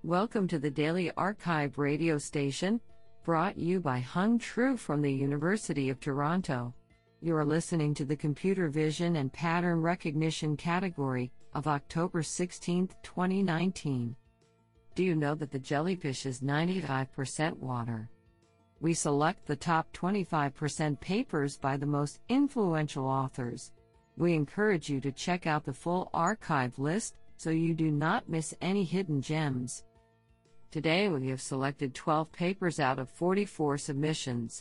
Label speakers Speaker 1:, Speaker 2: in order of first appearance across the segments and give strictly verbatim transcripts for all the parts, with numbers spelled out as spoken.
Speaker 1: Welcome to the Daily Archive radio station, brought you by Hung Tru from the University of Toronto. You are listening to the Computer Vision and Pattern Recognition category of October sixteenth, twenty nineteen. Do you know that the jellyfish is ninety-five percent water? We select the top twenty-five percent papers by the most influential authors. We encourage you to check out the full archive list so you do not miss any hidden gems. Today we have selected twelve papers out of forty-four submissions.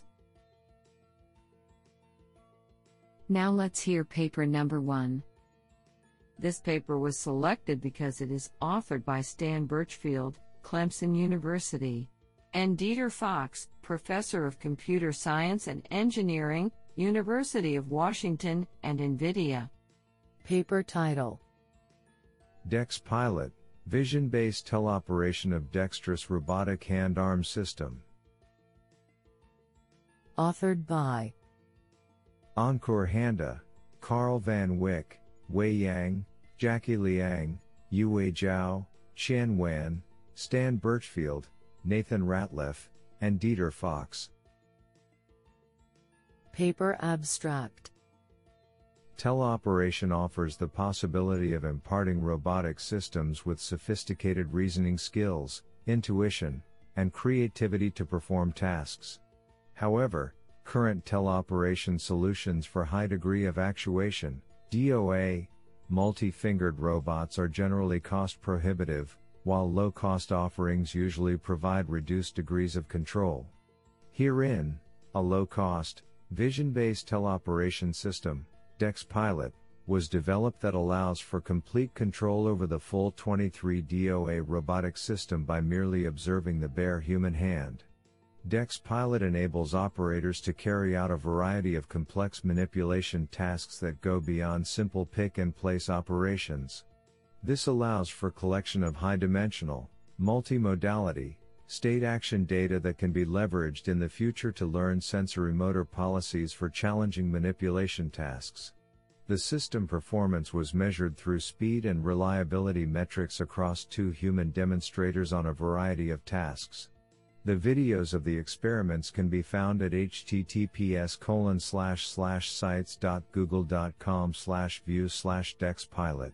Speaker 1: Now let's hear paper number one. This paper was selected because it is authored by Stan Birchfield, Clemson University, and Dieter Fox, Professor of Computer Science and Engineering, University of Washington, and NVIDIA. Paper title:
Speaker 2: DexPilot, Vision-Based Teleoperation of Dexterous Robotic Hand-Arm System.
Speaker 1: Authored by
Speaker 2: Ankur Handa, Carl Van Wyck, Wei Yang, Jackie Liang, Yue Zhao, Qian Wan, Stan Birchfield, Nathan Ratliff, and Dieter Fox.
Speaker 1: Paper abstract:
Speaker 2: Teleoperation offers the possibility of imparting robotic systems with sophisticated reasoning skills, intuition, and creativity to perform tasks. However, current teleoperation solutions for high degree of actuation, D O A, multi-fingered robots are generally cost prohibitive, while low-cost offerings usually provide reduced degrees of control. Herein, a low-cost, vision-based teleoperation system, DexPilot, was developed that allows for complete control over the full twenty-three D O A robotic system by merely observing the bare human hand. DexPilot enables operators to carry out a variety of complex manipulation tasks that go beyond simple pick-and-place operations. This allows for collection of high-dimensional, multi-modality, state action data that can be leveraged in the future to learn sensory-motor policies for challenging manipulation tasks. The system performance was measured through speed and reliability metrics across two human demonstrators on a variety of tasks. The videos of the experiments can be found at h t t p s colon slash slash sites dot google dot com slash view slash dexpilot.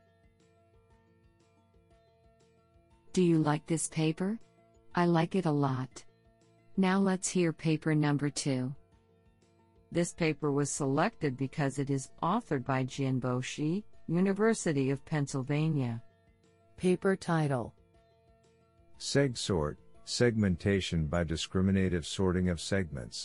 Speaker 1: Do you like this paper? I like it a lot. Now let's hear paper number two. This paper was selected because it is authored by Jianbo Shi, University of Pennsylvania. Paper title:
Speaker 2: SegSort, Segmentation by Discriminative Sorting of Segments.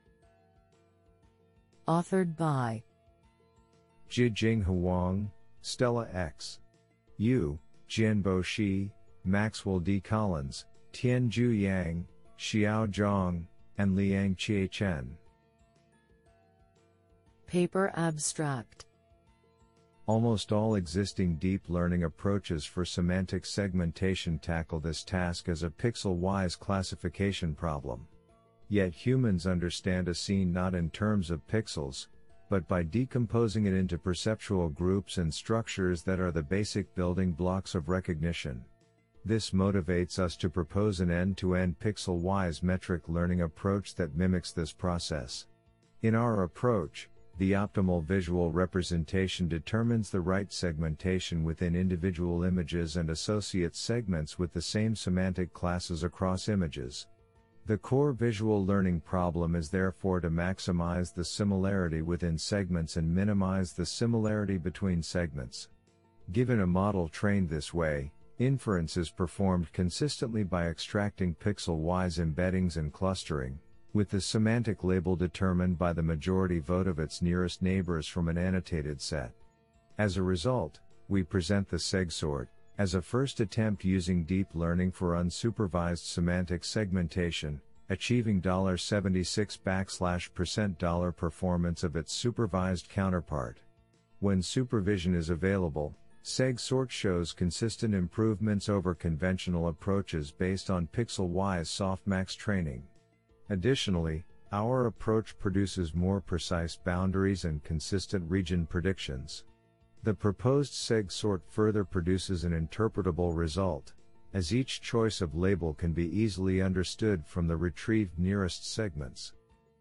Speaker 1: Authored by
Speaker 2: Zhijing Huang, Stella X. Yu, Jianbo Shi, Maxwell D. Collins, Tianju Yang, Xiao Zhang, and Liang Qie Chen.
Speaker 1: Paper abstract:
Speaker 2: Almost all existing deep learning approaches for semantic segmentation tackle this task as a pixel-wise classification problem. Yet humans understand a scene not in terms of pixels, but by decomposing it into perceptual groups and structures that are the basic building blocks of recognition. This motivates us to propose an end-to-end pixel-wise metric learning approach that mimics this process. In our approach, the optimal visual representation determines the right segmentation within individual images and associates segments with the same semantic classes across images. The core visual learning problem is therefore to maximize the similarity within segments and minimize the similarity between segments. Given a model trained this way, inference is performed consistently by extracting pixel-wise embeddings and clustering, with the semantic label determined by the majority vote of its nearest neighbors from an annotated set. As a result, we present the SegSort as a first attempt using deep learning for unsupervised semantic segmentation, achieving seventy-six backslash percent dollar performance of its supervised counterpart. When supervision is available, SegSort shows consistent improvements over conventional approaches based on pixel-wise softmax training. Additionally, our approach produces more precise boundaries and consistent region predictions. The proposed SegSort further produces an interpretable result, as each choice of label can be easily understood from the retrieved nearest segments.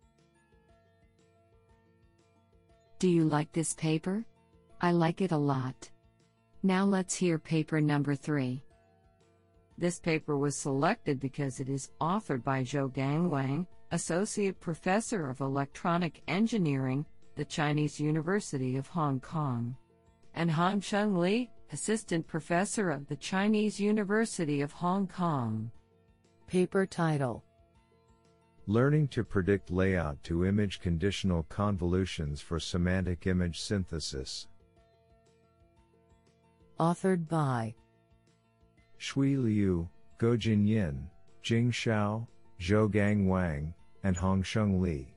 Speaker 1: Do you like this paper? I like it a lot. Now let's hear paper number three. This paper was selected because it is authored by Zhougang Wang, Associate Professor of Electronic Engineering, the Chinese University of Hong Kong, and Hongsheng Li, Assistant Professor of the Chinese University of Hong Kong. Paper title:
Speaker 2: Learning to Predict Layout to Image Conditional Convolutions for Semantic Image Synthesis.
Speaker 1: Authored by
Speaker 2: Shui Liu, Gojin Yin, Jing Shao, Zhougang Wang, and Hongsheng Li.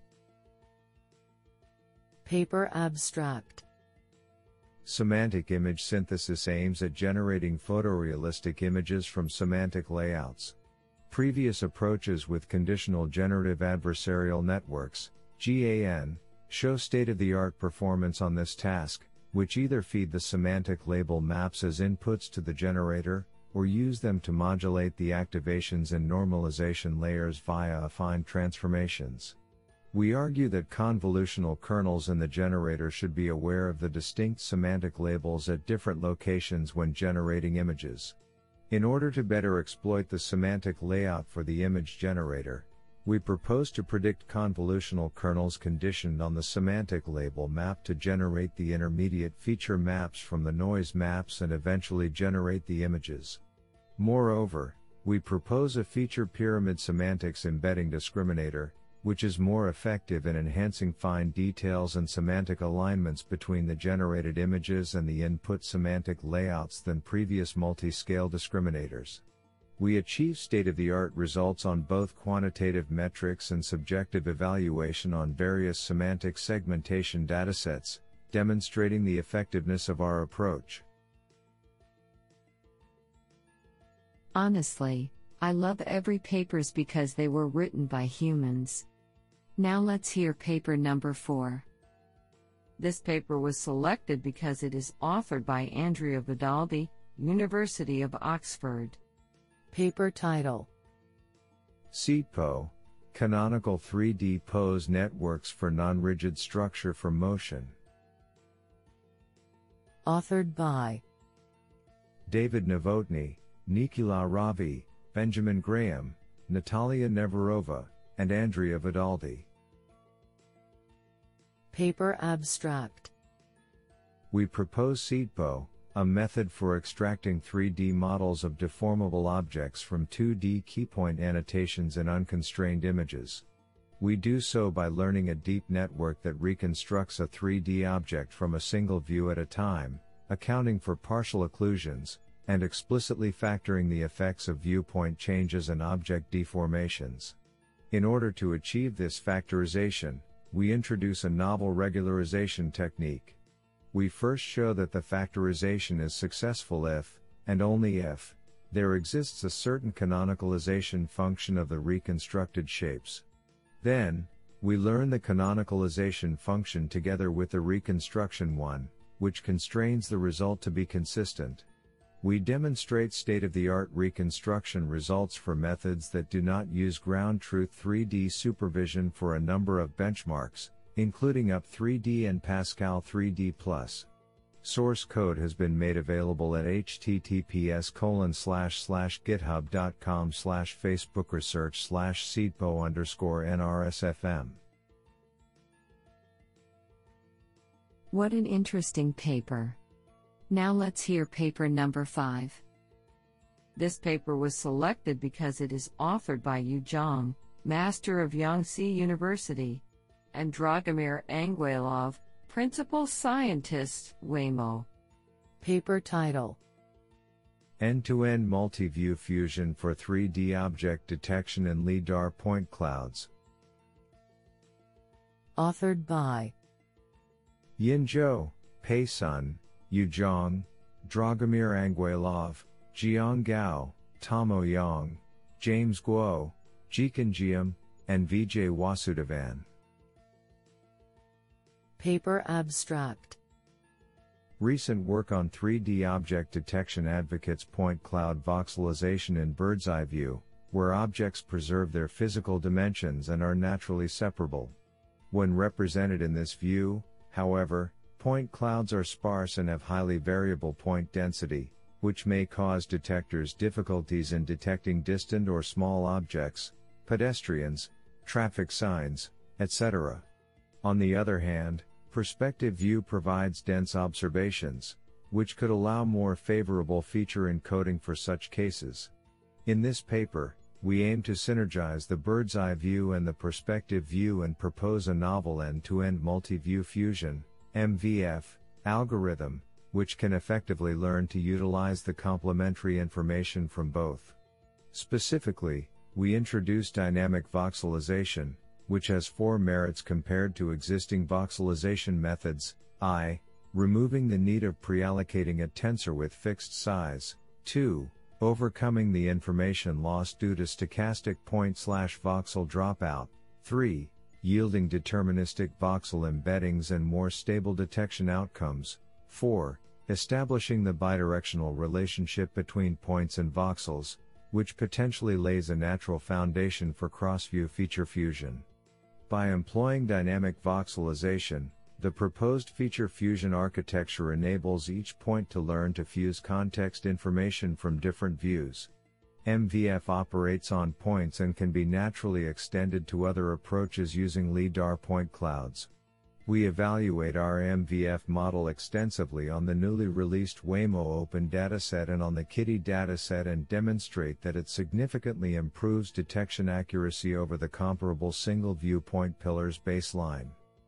Speaker 1: Paper abstract:
Speaker 2: Semantic image synthesis aims at generating photorealistic images from semantic layouts. Previous approaches with conditional generative adversarial networks, G A N, show state-of-the-art performance on this task, which either feed the semantic label maps as inputs to the generator, or use them to modulate the activations and normalization layers via affine transformations. We argue that convolutional kernels in the generator should be aware of the distinct semantic labels at different locations when generating images. In order to better exploit the semantic layout for the image generator, we propose to predict convolutional kernels conditioned on the semantic label map to generate the intermediate feature maps from the noise maps and eventually generate the images. Moreover, we propose a feature pyramid semantics embedding discriminator, which is more effective in enhancing fine details and semantic alignments between the generated images and the input semantic layouts than previous multi-scale discriminators. We achieve state-of-the-art results on both quantitative metrics and subjective evaluation on various semantic segmentation datasets, demonstrating the effectiveness of our approach.
Speaker 1: Honestly, I love every papers because they were written by humans. Now let's hear paper number four. This paper was selected because it is authored by Andrea Vidaldi, University of Oxford. Paper title:
Speaker 2: SeedPo, Canonical three D Pose Networks for Non-Rigid Structure for Motion.
Speaker 1: Authored by
Speaker 2: David Novotny, Nikhila Ravi, Benjamin Graham, Natalia Neverova, and Andrea Vidaldi.
Speaker 1: Paper abstract:
Speaker 2: We propose SeedPo, a method for extracting three D models of deformable objects from two D keypoint annotations in unconstrained images. We do so by learning a deep network that reconstructs a three D object from a single view at a time, accounting for partial occlusions, and explicitly factoring the effects of viewpoint changes and object deformations. In order to achieve this factorization, we introduce a novel regularization technique. We first show that the factorization is successful if, and only if, there exists a certain canonicalization function of the reconstructed shapes. Then, we learn the canonicalization function together with the reconstruction one, which constrains the result to be consistent. We demonstrate state-of-the-art reconstruction results for methods that do not use ground truth three D supervision for a number of benchmarks, including U P three D and Pascal three D plus. Source code has been made available at https colon slash slash github.com slash Facebook research slash seedpo underscore nrsfm.
Speaker 1: What an interesting paper. Now let's hear paper number five. This paper was selected because it is authored by Yu Zhang, Master of Yangtze University, and Dragomir Anguelov, Principal Scientist, Waymo. Paper title:
Speaker 2: End-to-End Multi-View Fusion for three D Object Detection in LiDAR Point Clouds.
Speaker 1: Authored by
Speaker 2: Yin Zhou, Pei Sun, Yu Zhang, Dragomir Anguelov, Jiang Gao, Tomo Yang, James Guo, Jikan Jiam, and Vijay Vasudevan.
Speaker 1: Paper abstract:
Speaker 2: Recent work on three D object detection advocates point cloud voxelization in bird's eye view, where objects preserve their physical dimensions and are naturally separable. When represented in this view, however, point clouds are sparse and have highly variable point density, which may cause detectors difficulties in detecting distant or small objects, pedestrians, traffic signs, et cetera. On the other hand, perspective view provides dense observations, which could allow more favorable feature encoding for such cases. In this paper, we aim to synergize the bird's eye view and the perspective view and propose a novel end-to-end multi-view fusion (M V F) algorithm, which can effectively learn to utilize the complementary information from both. Specifically, we introduce dynamic voxelization, which has four merits compared to existing voxelization methods: I. Removing the need of pre-allocating a tensor with fixed size. two. Overcoming the information loss due to stochastic point-slash-voxel dropout. three. Yielding deterministic voxel embeddings and more stable detection outcomes. four. Establishing the bidirectional relationship between points and voxels, which potentially lays a natural foundation for cross-view feature fusion. By employing dynamic voxelization, the proposed feature fusion architecture enables each point to learn to fuse context information from different views. M V F operates on points and can be naturally extended to other approaches using LiDAR point clouds. We evaluate our M V F model extensively on the newly released Waymo Open dataset and on the Kitty dataset and demonstrate that it significantly improves detection accuracy over the comparable single viewpoint pillars baseline.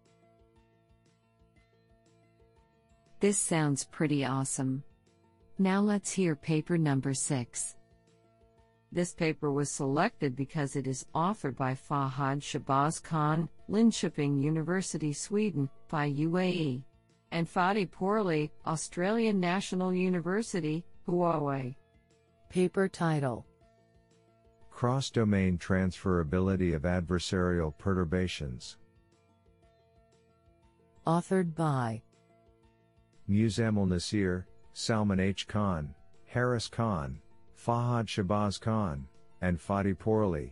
Speaker 1: This sounds pretty awesome. Now let's hear paper number six. This paper was selected because it is authored by Fahad Shabazz Khan, Linköping University, Sweden, by U A E, and Fadi Porli, Australian National University, Huawei. Paper title:
Speaker 2: Cross-domain transferability of adversarial perturbations.
Speaker 1: Authored by
Speaker 2: Muzammil Nasir, Salman H. Khan, Haris Khan, Fahad Shabazz Khan, and Fadi Porli.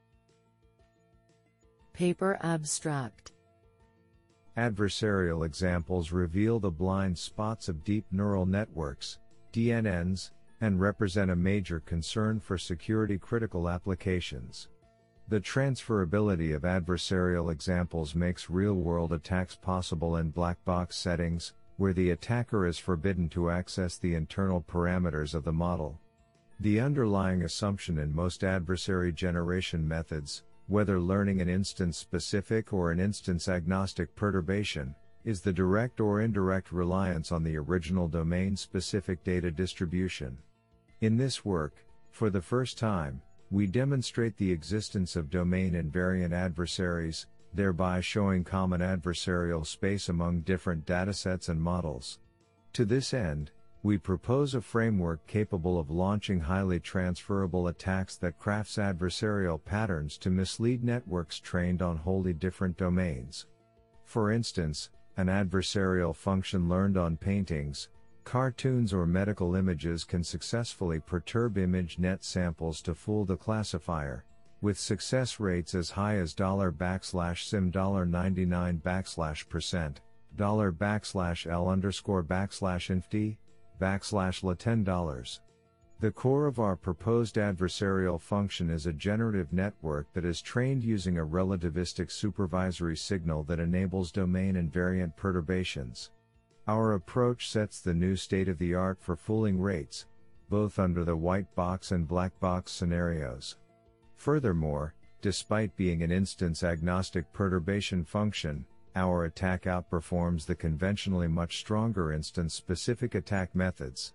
Speaker 1: Paper abstract:
Speaker 2: Adversarial examples reveal the blind spots of deep neural networks, D N Ns, and represent a major concern for security-critical applications. The transferability of adversarial examples makes real-world attacks possible in black box settings, where the attacker is forbidden to access the internal parameters of the model. The underlying assumption in most adversary generation methods, whether learning an instance-specific or an instance-agnostic perturbation, is the direct or indirect reliance on the original domain-specific data distribution. In this work, for the first time, we demonstrate the existence of domain-invariant adversaries, thereby showing common adversarial space among different datasets and models. To this end, we propose a framework capable of launching highly transferable attacks that crafts adversarial patterns to mislead networks trained on wholly different domains. For instance, an adversarial function learned on paintings, cartoons or medical images can successfully perturb ImageNet samples to fool the classifier, with success rates as high as dollar backslash sim dollar ninety-nine backslash percent, dollar backslash l underscore backslash infd, backslash la ten dollars. The core of our proposed adversarial function is a generative network that is trained using a relativistic supervisory signal that enables domain-invariant perturbations. Our approach sets the new state-of-the-art for fooling rates, both under the white box and black box scenarios. Furthermore, despite being an instance-agnostic perturbation function, our attack outperforms the conventionally much stronger instance-specific attack methods.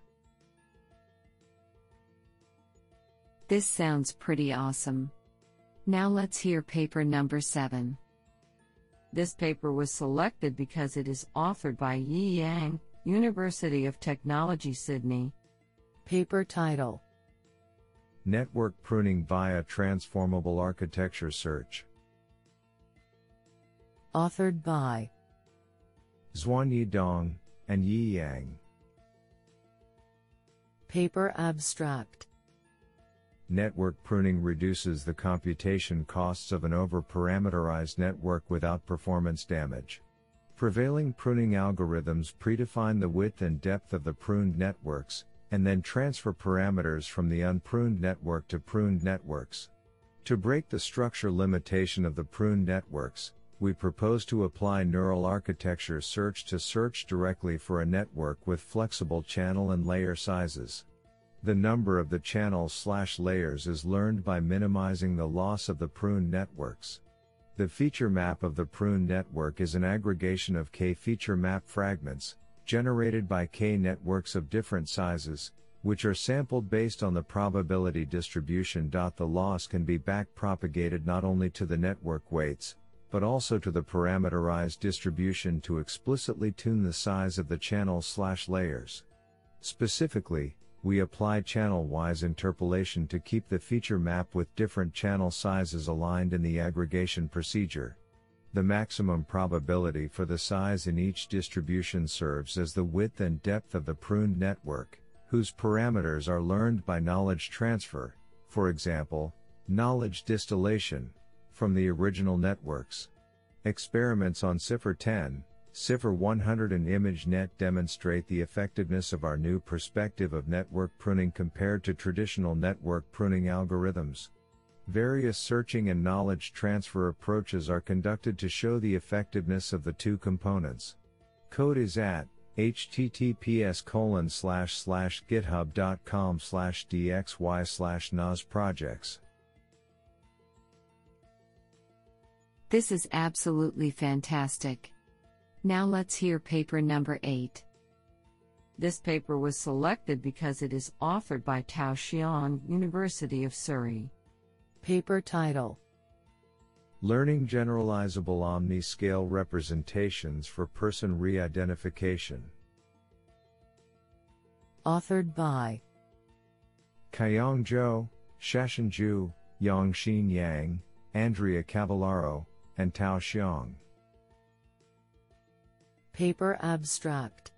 Speaker 1: This sounds pretty awesome. Now let's hear paper number seven. This paper was selected because it is authored by Yi Yang, University of Technology, Sydney. Paper title:
Speaker 2: Network Pruning via Transformable Architecture Search.
Speaker 1: Authored by
Speaker 2: Xuanyi Dong and Yi Yang.
Speaker 3: Paper abstract.
Speaker 2: Network pruning reduces the computation costs of an over-parameterized network without performance damage. Prevailing pruning algorithms predefine the width and depth of the pruned networks, and then transfer parameters from the unpruned network to pruned networks. To break the structure limitation of the pruned networks, we propose to apply neural architecture search to search directly for a network with flexible channel and layer sizes. The number of the channels slash layers is learned by minimizing the loss of the pruned networks. The feature map of the pruned network is an aggregation of k feature map fragments, generated by k networks of different sizes, which are sampled based on the probability distribution. The loss can be backpropagated not only to the network weights, but also to the parameterized distribution to explicitly tune the size of the channels slash layers. Specifically, we apply channel-wise interpolation to keep the feature map with different channel sizes aligned in the aggregation procedure. The maximum probability for the size in each distribution serves as the width and depth of the pruned network, whose parameters are learned by knowledge transfer, for example, knowledge distillation, from the original networks. Experiments on C I F R ten, C I F R one hundred and ImageNet demonstrate the effectiveness of our new perspective of network pruning compared to traditional network pruning algorithms. Various searching and knowledge transfer approaches are conducted to show the effectiveness of the two components. Code is at https colon slash slash github.com slash dxy slash nos projects.
Speaker 1: This is absolutely fantastic. Now let's hear paper number eight. This paper was selected because it is authored by Tao Xiang, University of Surrey.
Speaker 3: Paper title:
Speaker 2: Learning Generalizable Omni-Scale Representations for Person Re-Identification.
Speaker 3: Authored by
Speaker 2: Kaiyang Zhou, Shashan Zhu, Yongxin Yang, Andrea Cavallaro, and Tao Xiang.
Speaker 3: Paper abstract: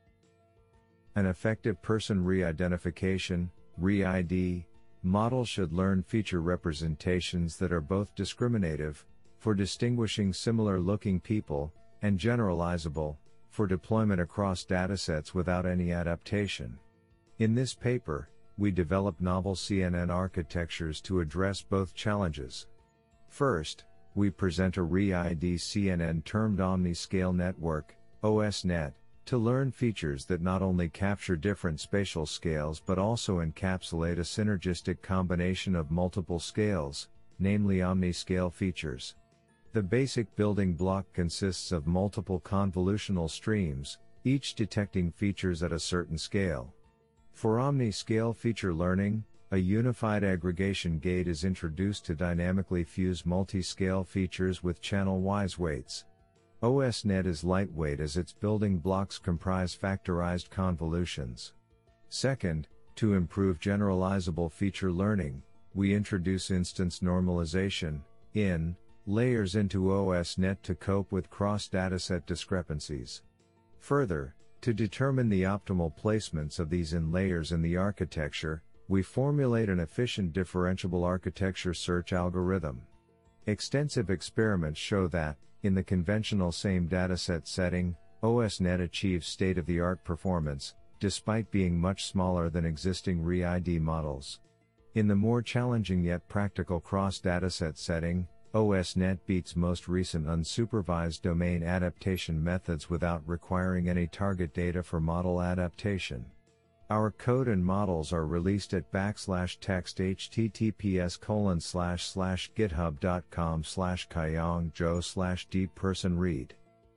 Speaker 2: An effective person re-identification (R I D) model should learn feature representations that are both discriminative, for distinguishing similar-looking people, and generalizable, for deployment across datasets without any adaptation. In this paper, we develop novel C N N architectures to address both challenges. First, we present a R I D C N N termed Omni-Scale Network, O S net, to learn features that not only capture different spatial scales but also encapsulate a synergistic combination of multiple scales, namely omni-scale features. The basic building block consists of multiple convolutional streams, each detecting features at a certain scale. For omni-scale feature learning, a unified aggregation gate is introduced to dynamically fuse multi-scale features with channel-wise weights. O S net is lightweight as its building blocks comprise factorized convolutions. Second, to improve generalizable feature learning, we introduce instance normalization, I N, layers into O S net to cope with cross-dataset discrepancies. Further, to determine the optimal placements of these I N layers in the architecture, we formulate an efficient differentiable architecture search algorithm. Extensive experiments show that, in the conventional same dataset setting, O S net achieves state-of-the-art performance, despite being much smaller than existing R I D models. In the more challenging yet practical cross-dataset setting, O S net beats most recent unsupervised domain adaptation methods without requiring any target data for model adaptation. Our code and models are released at backslash text https colon slash slash github.com slash kaiyangzhou slash deeppersonread.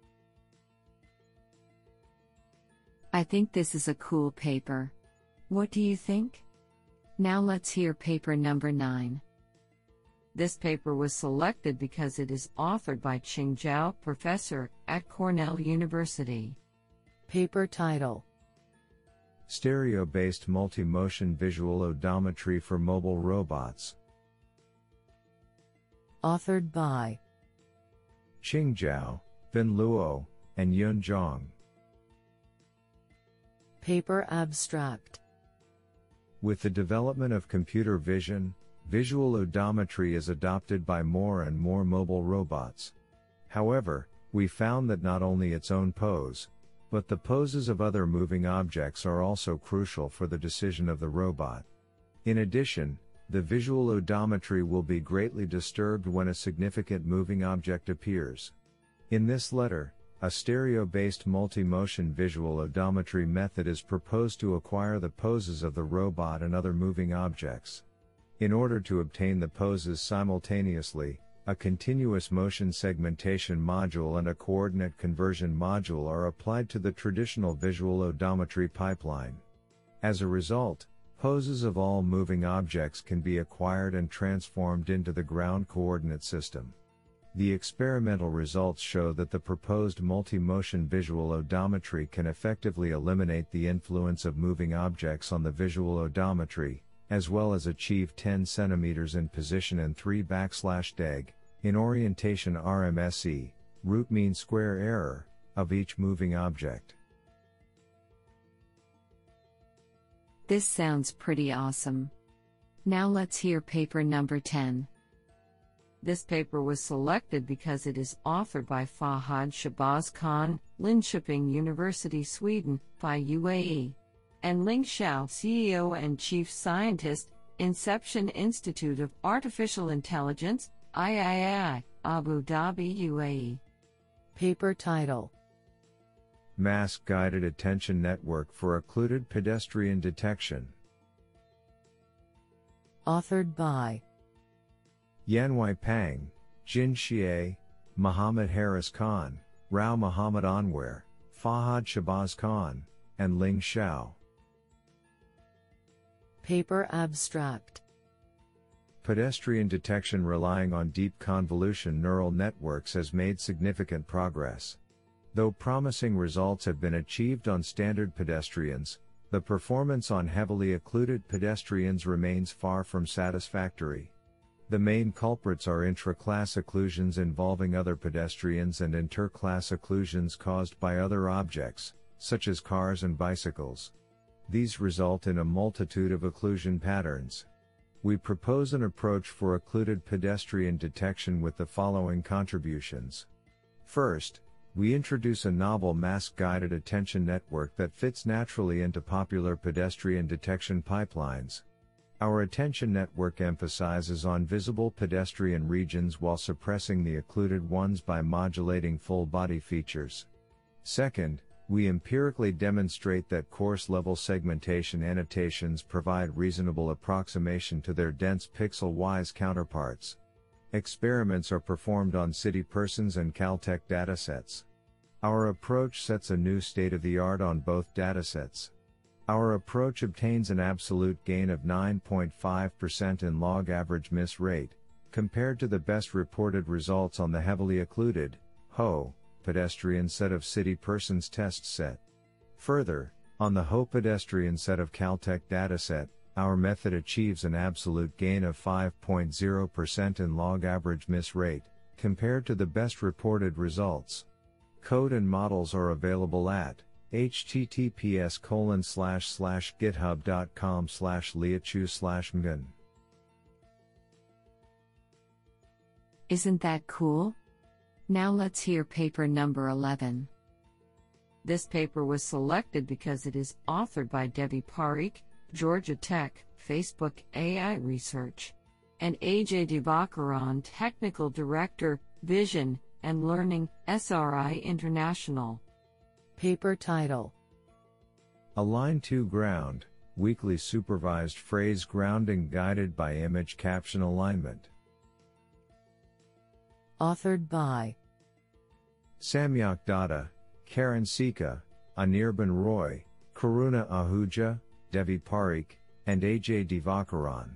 Speaker 1: I think this is a cool paper. What do you think? Now let's hear paper number nine. This paper was selected because it is authored by Qing Zhao, professor at Cornell University.
Speaker 3: Paper title:
Speaker 2: Stereo-based multi-motion visual odometry for mobile robots.
Speaker 3: Authored by
Speaker 2: Qing Zhao, Bin Luo, and Yun Zhang.
Speaker 3: Paper abstract:
Speaker 2: With the development of computer vision, visual odometry is adopted by more and more mobile robots. However, we found that not only its own pose, but the poses of other moving objects are also crucial for the decision of the robot. In addition, the visual odometry will be greatly disturbed when a significant moving object appears. In this letter, a stereo-based multi-motion visual odometry method is proposed to acquire the poses of the robot and other moving objects. In order to obtain the poses simultaneously, a continuous motion segmentation module and a coordinate conversion module are applied to the traditional visual odometry pipeline. As a result, poses of all moving objects can be acquired and transformed into the ground coordinate system. The experimental results show that the proposed multi-motion visual odometry can effectively eliminate the influence of moving objects on the visual odometry, as well as achieve ten centimeters in position and three backslash deg, in orientation R M S E, root mean square error, of each moving object.
Speaker 1: This sounds pretty awesome. Now let's hear paper number ten. This paper was selected because it is authored by Fahad Shabazz Khan, Linköping University, Sweden, F I U A E, and Ling Xiao, C E O and Chief Scientist, Inception Institute of Artificial Intelligence, I I I, Abu Dhabi, U A E.
Speaker 3: Paper title:
Speaker 2: Mask-Guided Attention Network for Occluded Pedestrian Detection.
Speaker 3: Authored by
Speaker 2: Yanwei Pang, Jin Xie, Muhammad Haris Khan, Rao Muhammad Anwar, Fahad Shabazz Khan, and Ling Xiao.
Speaker 3: Paper abstract:
Speaker 2: Pedestrian detection relying on deep convolution neural networks has made significant progress. Though promising results have been achieved on standard pedestrians, the performance on heavily occluded pedestrians remains far from satisfactory. The main culprits are intra-class occlusions involving other pedestrians and inter-class occlusions caused by other objects, such as cars and bicycles. These result in a multitude of occlusion patterns. We propose an approach for occluded pedestrian detection with the following contributions. First, we introduce a novel mask-guided attention network that fits naturally into popular pedestrian detection pipelines. Our attention network emphasizes on visible pedestrian regions while suppressing the occluded ones by modulating full-body features. Second, we empirically demonstrate that coarse-level segmentation annotations provide reasonable approximation to their dense pixel-wise counterparts. Experiments are performed on City Persons and Caltech datasets. Our approach sets a new state-of-the-art on both datasets. Our approach obtains an absolute gain of nine point five percent in log average miss rate, compared to the best reported results on the heavily occluded, H O, pedestrian set of City Persons test set. Further, on the H O pedestrian set of Caltech dataset, our method achieves an absolute gain of five point zero percent in log average miss rate, compared to the best reported results. Code and models are available at https colon slash slash github.com slash liachu slash mgun.
Speaker 1: Isn't that cool? Now let's hear paper number eleven. This paper was selected because it is authored by Devi Parikh, Georgia Tech, Facebook A I Research, and A J Divakaran, Technical Director, Vision and Learning, S R I International.
Speaker 3: Paper title:
Speaker 2: Align to Ground, Weekly Supervised Phrase Grounding Guided by Image Caption Alignment.
Speaker 3: Authored by
Speaker 2: Samyak Datta, Karan Sika, Anirban Roy, Karuna Ahuja, Devi Parikh, and A J Divakaran.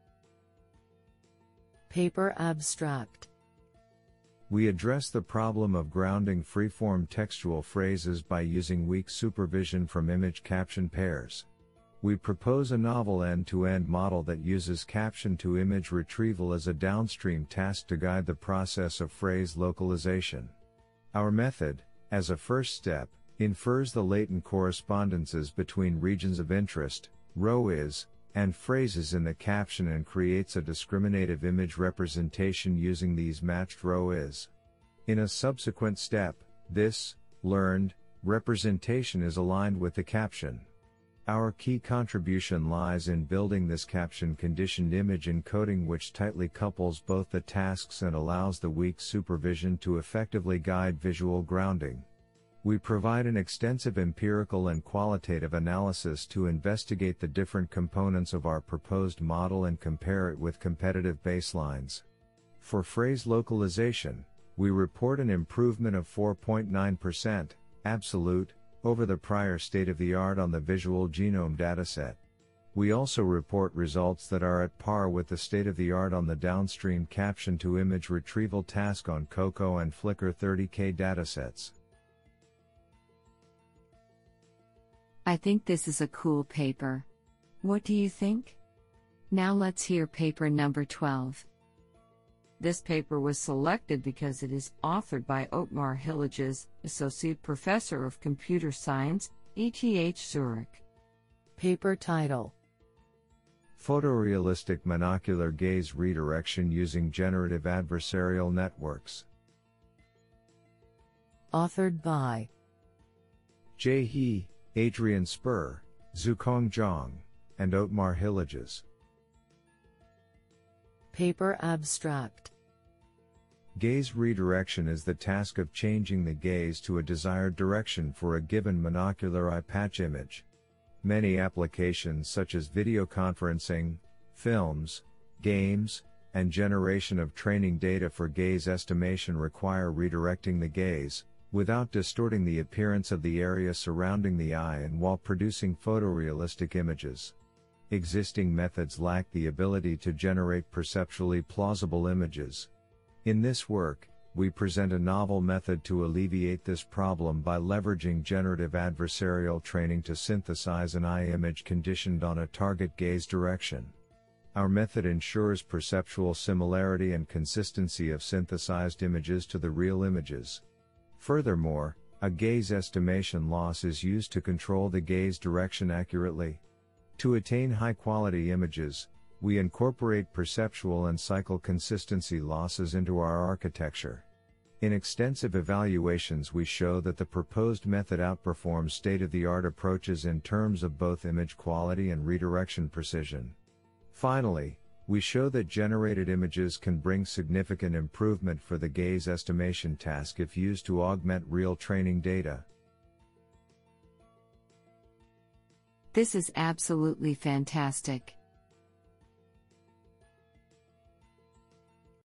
Speaker 3: Paper abstract:
Speaker 2: We address the problem of grounding freeform textual phrases by using weak supervision from image caption pairs. We propose a novel end-to-end model that uses caption-to-image retrieval as a downstream task to guide the process of phrase localization. Our method, as a first step, infers the latent correspondences between regions of interest, R O I S, and phrases in the caption and creates a discriminative image representation using these matched row is. In a subsequent step, this learned representation is aligned with the caption. Our key contribution lies in building this caption-conditioned image encoding which tightly couples both the tasks and allows the weak supervision to effectively guide visual grounding. We provide an extensive empirical and qualitative analysis to investigate the different components of our proposed model and compare it with competitive baselines. For phrase localization, we report an improvement of four point nine percent, absolute, over the prior state-of-the-art on the visual genome dataset. We also report results that are at par with the state-of-the-art on the downstream caption-to-image retrieval task on COCO and Flickr thirty K datasets.
Speaker 1: I think this is a cool paper. What do you think? Now let's hear paper number twelve. This paper was selected because it is authored by Otmar Hilliges, Associate Professor of Computer Science, E T H Zurich.
Speaker 3: Paper title:
Speaker 2: Photorealistic Monocular Gaze Redirection Using Generative Adversarial Networks.
Speaker 3: Authored by
Speaker 2: Jie He, Adrian Spur, Zukong Zhang, and Otmar Hilliges.
Speaker 3: Paper abstract:
Speaker 2: Gaze redirection is the task of changing the gaze to a desired direction for a given monocular eye patch image. Many applications such as video conferencing, films, games, and generation of training data for gaze estimation require redirecting the gaze, without distorting the appearance of the area surrounding the eye and while producing photorealistic images. Existing methods lack the ability to generate perceptually plausible images. In this work, we present a novel method to alleviate this problem by leveraging generative adversarial training to synthesize an eye image conditioned on a target gaze direction. Our method ensures perceptual similarity and consistency of synthesized images to the real images. Furthermore, a gaze estimation loss is used to control the gaze direction accurately. To attain high-quality images, we incorporate perceptual and cycle consistency losses into our architecture. In extensive evaluations, we show that the proposed method outperforms state-of-the-art approaches in terms of both image quality and redirection precision. Finally, we show that generated images can bring significant improvement for the gaze estimation task if used to augment real training data.
Speaker 1: This is absolutely fantastic.